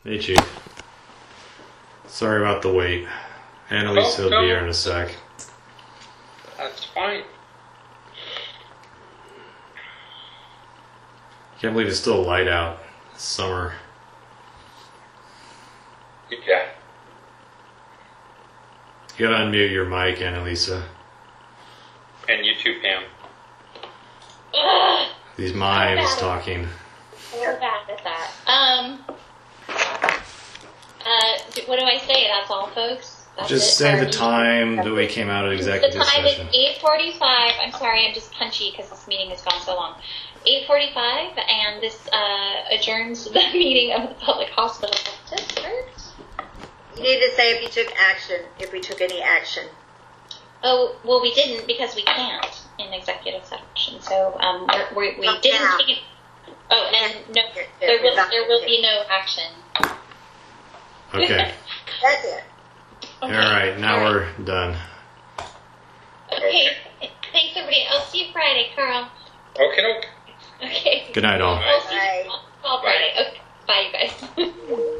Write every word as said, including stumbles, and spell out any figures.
Hey, Chief. Sorry about the wait. Annalise Oh, will no. be here in a sec. That's fine. Can't believe it's still light out. It's summer. Yeah. You gotta unmute your mic, Annalisa. And you too, Pam. Ugh, These mimes talking. we're bad at that. Um, uh, d- what do I say? That's all, folks? That's Just it? say Or the you- time that we came out of The executive time session. is eight forty-five. I'm sorry, I'm just punchy because this meeting has gone so long. eight forty-five, and this uh, adjourns the meeting of the Public Hospital District. You need to say if you took action, if we took any action. Oh, well, we didn't because we can't in executive session. So um, we're, we're, we Not didn't now. take it. Oh, and no, There- there will, not- there will be no action. Okay. That's it. All right, now All we're done. Okay, thanks everybody. I'll see you Friday, Carl. Okay, doke. Okay. Good night, all. I'll see Bye. you all Friday. Okay, bye, you guys.